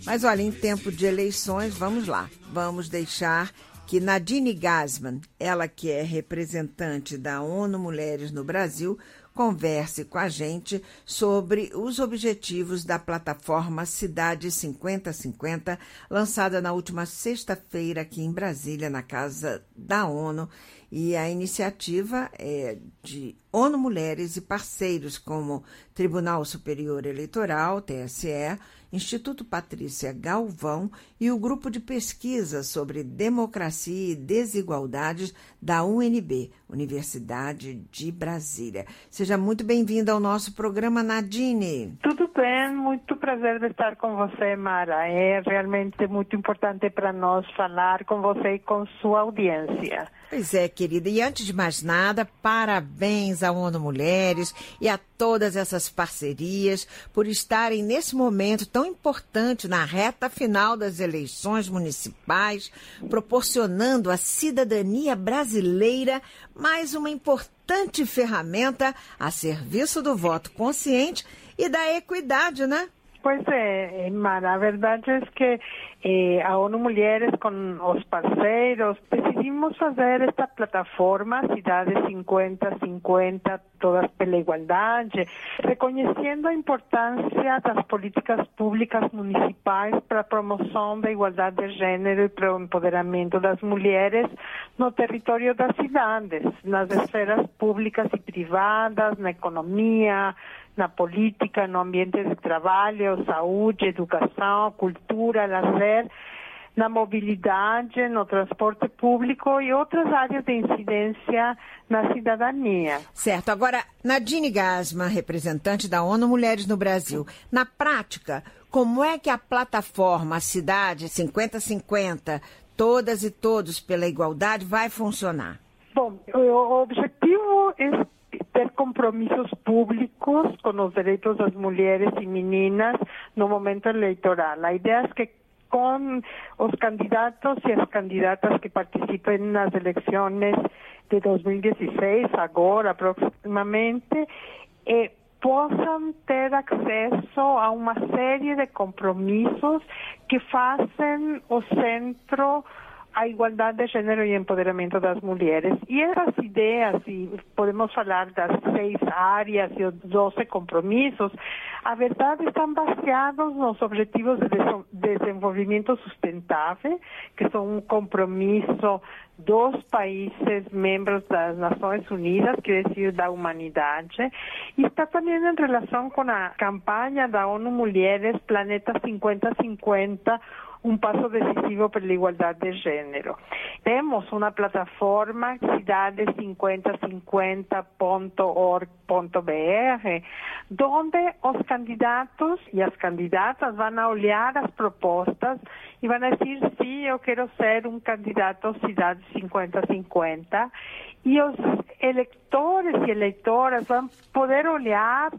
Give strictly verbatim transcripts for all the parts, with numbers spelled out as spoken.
Mas olha, em tempo de eleições, vamos lá. Vamos deixar que Nadine Gassmann, ela que é representante da ONU Mulheres no Brasil, converse com a gente sobre os objetivos da plataforma Cidade cinquenta cinquenta, lançada na última sexta-feira aqui em Brasília, na Casa da ONU. E a iniciativa é de ONU Mulheres e parceiros como Tribunal Superior Eleitoral, T S E, Instituto Patrícia Galvão e o Grupo de Pesquisa sobre Democracia e Desigualdades da U N B, Universidade de Brasília. Seja muito bem-vinda ao nosso programa, Nadine. Tudo bem, muito prazer de estar com você, Mara. É realmente muito importante para nós falar com você e com sua audiência. Pois é, querida. E antes de mais nada, parabéns à ONU Mulheres e a todas essas parcerias por estarem nesse momento tão importante na reta final das eleições municipais, proporcionando à cidadania brasileira mais uma importante ferramenta a serviço do voto consciente e da equidade, né? Pois é, Mara, a verdade é que eh, a ONU Mulheres com os parceiros decidimos fazer esta plataforma Cidade cinquenta cinquenta, todas pela igualdade, reconhecendo a importância das políticas públicas municipais para a promoção da igualdade de gênero e para o empoderamento das mulheres no território das cidades, nas esferas públicas e privadas, na economia, na política, no ambiente de trabalho, saúde, educação, cultura, lazer, na mobilidade, no transporte público e outras áreas de incidência na cidadania. Certo. Agora, Nadine Gassmann, representante da ONU Mulheres no Brasil, na prática, como é que a plataforma Cidade cinquenta cinquenta, todas e todos pela igualdade, vai funcionar? Bom, o objetivo é ter compromissos públicos com os direitos das mulheres e meninas no momento eleitoral. A ideia é que com os candidatos e as candidatas que participem nas eleições de dois mil e dezesseis, agora proximamente, eh, possam ter acesso a uma série de compromissos que fazem o centro a igualdade de gênero e empoderamento das mulheres. E essas ideias, e podemos falar das seis áreas e os doze compromissos, a verdade estão baseados nos Objetivos de Desenvolvimento Sustentável, que são um compromisso dos países membros das Nações Unidas, quer dizer, da humanidade, e está também em relação com a campanha da ONU Mulheres Planeta cinquenta cinquenta, um passo decisivo pela igualdade de gênero. Temos uma plataforma, cidade cinquenta cinquenta ponto org ponto b r, onde os candidatos e as candidatas vão olhar as propostas e vão dizer, sim, eu quero ser um candidato cidade cinquenta cinquenta, e os eleitores e eleitoras vão poder olhar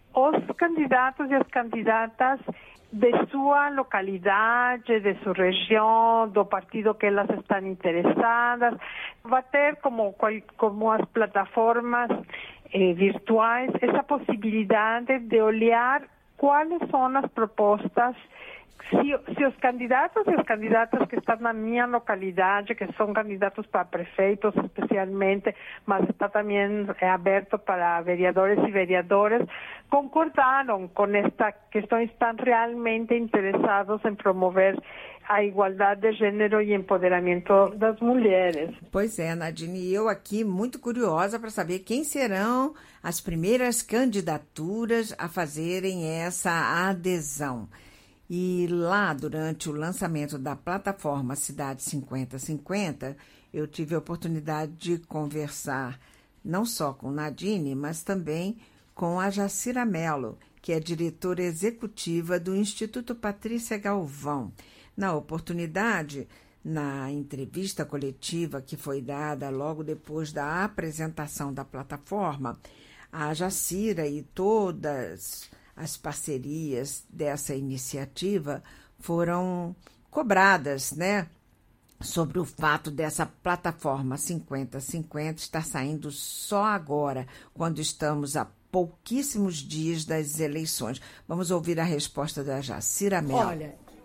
os candidatos e as candidatas de sua localidade, de sua região, do partido que elas estão interessadas. Vai ter, como, como as plataformas eh, virtuais, essa possibilidade de olhar quais são as propostas. Se, se os candidatos e as candidatas que estão na minha localidade, que são candidatos para prefeitos especialmente, mas está também é aberto para vereadores e vereadoras, concordaram com esta questão, estão realmente interessados em promover a igualdade de gênero e empoderamento das mulheres. Pois é, Nadine, e eu aqui muito curiosa para saber quem serão as primeiras candidaturas a fazerem essa adesão. E lá, durante o lançamento da plataforma Cidade cinquenta cinquenta, eu tive a oportunidade de conversar não só com Nadine, mas também com a Jacira Mello, que é diretora executiva do Instituto Patrícia Galvão. Na oportunidade, na entrevista coletiva que foi dada logo depois da apresentação da plataforma, a Jacira e todas as parcerias dessa iniciativa foram cobradas, né, sobre o fato dessa plataforma cinquenta cinquenta estar saindo só agora, quando estamos a pouquíssimos dias das eleições. Vamos ouvir a resposta da Jacira Mello. Olha,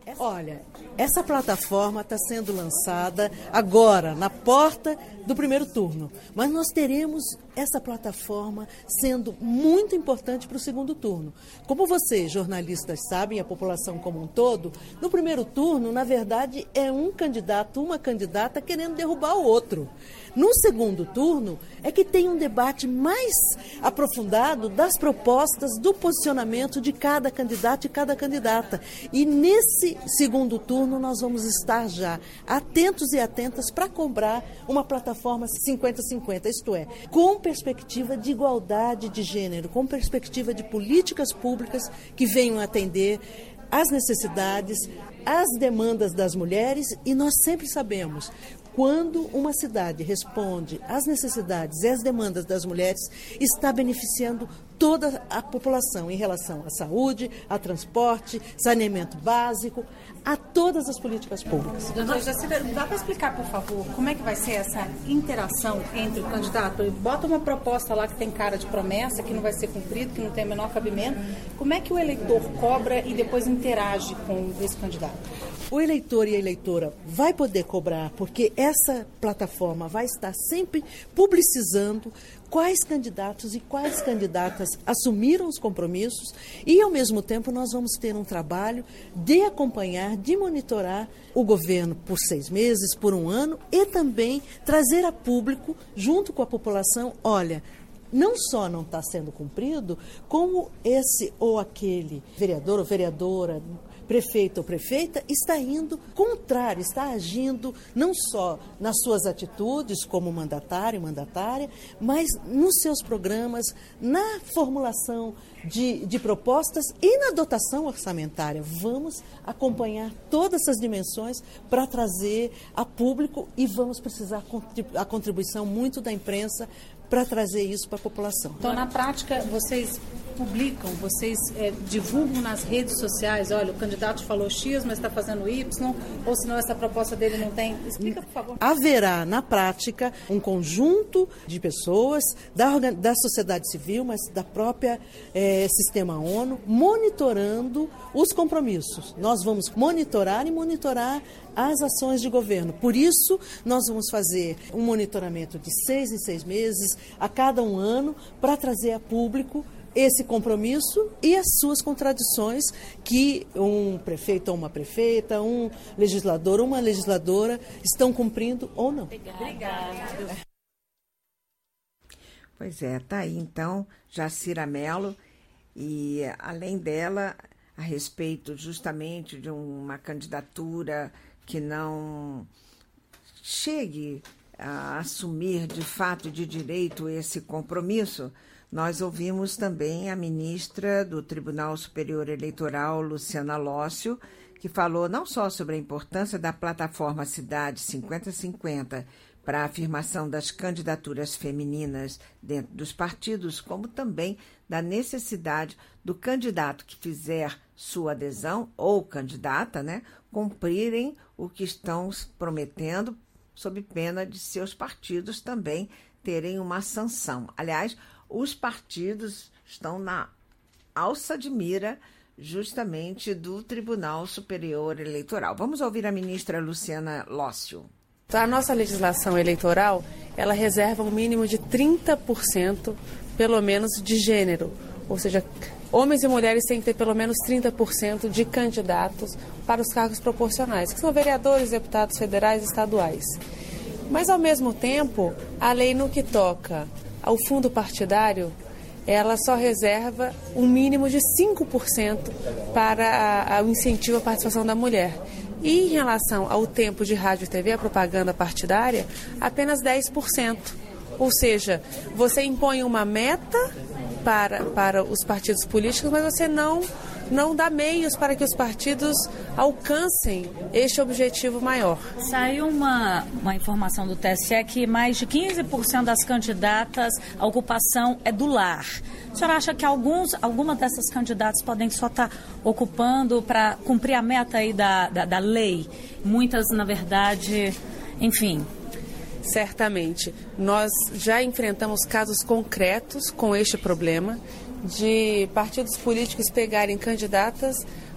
Olha, essa plataforma está sendo lançada agora, na porta do primeiro turno. Mas nós teremos essa plataforma sendo muito importante para o segundo turno. Como vocês, jornalistas, sabem, a população como um todo, no primeiro turno, na verdade, é um candidato, uma candidata querendo derrubar o outro. No segundo turno, é que tem um debate mais aprofundado das propostas, do posicionamento de cada candidato e cada candidata. E nesse segundo turno, nós vamos estar já atentos e atentas para cobrar uma plataforma cinquenta a cinquenta, isto é, com perspectiva de igualdade de gênero, com perspectiva de políticas públicas que venham atender às necessidades, às demandas das mulheres, e nós sempre sabemos, quando uma cidade responde às necessidades e às demandas das mulheres, está beneficiando toda a população em relação à saúde, a transporte, saneamento básico, a todas as políticas públicas. Doutora Jacira, dá para explicar, por favor, como é que vai ser essa interação entre o candidato? Ele bota uma proposta lá que tem cara de promessa, que não vai ser cumprido, que não tem o menor cabimento. Como é que o eleitor cobra e depois interage com esse candidato? O eleitor e a eleitora vai poder cobrar, porque essa plataforma vai estar sempre publicizando quais candidatos e quais candidatas assumiram os compromissos, e, ao mesmo tempo, nós vamos ter um trabalho de acompanhar, de monitorar o governo por seis meses, por um ano, e também trazer a público, junto com a população, olha, não só não está sendo cumprido, como esse ou aquele vereador ou vereadora, prefeito ou prefeita, está indo contrário, está agindo não só nas suas atitudes como mandatário e mandatária, mas nos seus programas, na formulação de, de propostas e na dotação orçamentária. Vamos acompanhar todas essas dimensões para trazer a público, e vamos precisar a contribuição muito da imprensa para trazer isso para a população. Então, na prática, vocês publicam, vocês é, divulgam nas redes sociais, olha, o candidato falou X, mas está fazendo Y, ou senão essa proposta dele não tem... Explica, por favor. Haverá, na prática, um conjunto de pessoas da, da sociedade civil, mas da própria é, Sistema ONU, monitorando os compromissos. Nós vamos monitorar e monitorar as ações de governo. Por isso, nós vamos fazer um monitoramento de seis em seis meses, a cada um ano, para trazer a público esse compromisso e as suas contradições que um prefeito ou uma prefeita, um legislador ou uma legisladora estão cumprindo ou não. Obrigada. Pois é, tá aí então Jacira Mello, e além dela, a respeito justamente de uma candidatura que não chegue a assumir de fato e de direito esse compromisso, nós ouvimos também a ministra do Tribunal Superior Eleitoral, Luciana Lócio, que falou não só sobre a importância da plataforma Cidade cinquenta a cinquenta para a afirmação das candidaturas femininas dentro dos partidos, como também da necessidade do candidato que fizer sua adesão, ou candidata, né, cumprirem o que estão prometendo, sob pena de seus partidos também terem uma sanção. Aliás, os partidos estão na alça de mira justamente do Tribunal Superior Eleitoral. Vamos ouvir a ministra Luciana Lócio. A nossa legislação eleitoral, ela reserva um mínimo de trinta por cento, pelo menos, de gênero. Ou seja, homens e mulheres têm que ter pelo menos trinta por cento de candidatos para os cargos proporcionais, que são vereadores, deputados federais e estaduais. Mas, ao mesmo tempo, a lei no que toca ao fundo partidário, ela só reserva um mínimo de cinco por cento para o incentivo à participação da mulher. E em relação ao tempo de rádio e T V, a propaganda partidária, apenas dez por cento. Ou seja, você impõe uma meta para, para os partidos políticos, mas você não, não dá meios para que os partidos alcancem este objetivo maior. Saiu uma, uma informação do T S E que mais de quinze por cento das candidatas, a ocupação é do lar. A senhora acha que alguns, algumas dessas candidatas podem só estar ocupando para cumprir a meta aí da, da, da lei? Muitas, na verdade, enfim... Certamente. Nós já enfrentamos casos concretos com este problema de partidos políticos pegarem candidatas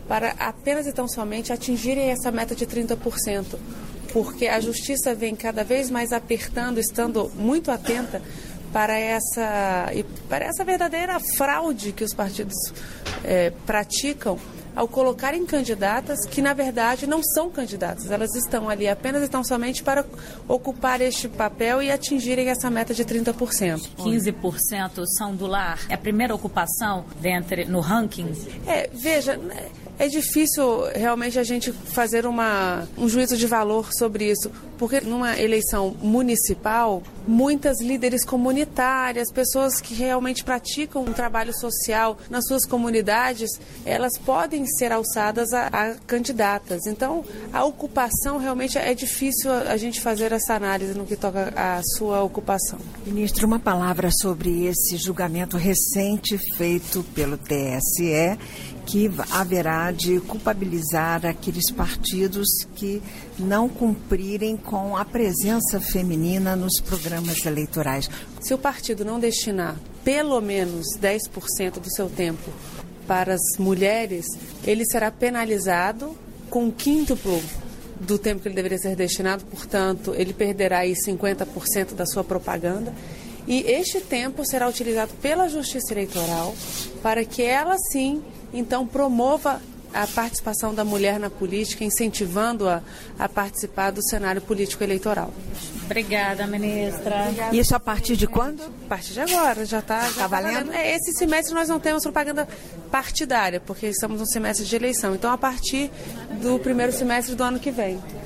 para apenas e tão somente atingirem essa meta de trinta por cento, porque a justiça vem cada vez mais apertando, estando muito atenta para essa, para essa verdadeira fraude que os partidos é, praticam ao colocarem candidatas que, na verdade, não são candidatas. Elas estão ali apenas e tão somente para ocupar este papel e atingirem essa meta de trinta por cento. quinze por cento são do lar. É a primeira ocupação dentre, no ranking? É, veja, é difícil realmente a gente fazer uma, um juízo de valor sobre isso, porque numa eleição municipal, muitas líderes comunitárias, pessoas que realmente praticam um trabalho social nas suas comunidades, elas podem ser alçadas a, a candidatas. Então, a ocupação realmente é difícil a gente fazer essa análise no que toca à sua ocupação. Ministro, uma palavra sobre esse julgamento recente feito pelo T S E, que haverá de culpabilizar aqueles partidos que não cumprirem com a presença feminina nos programas eleitorais. Se o partido não destinar pelo menos dez por cento do seu tempo para as mulheres, ele será penalizado com um quíntuplo do tempo que ele deveria ser destinado, portanto, ele perderá aí cinquenta por cento da sua propaganda. E este tempo será utilizado pela Justiça Eleitoral para que ela, sim, então promova a participação da mulher na política, incentivando-a a participar do cenário político eleitoral. Obrigada, ministra. Obrigada. Isso a partir de quando? A partir de agora, já está tá valendo. É, esse semestre nós não temos propaganda partidária, porque estamos no semestre de eleição. Então, a partir do primeiro semestre do ano que vem.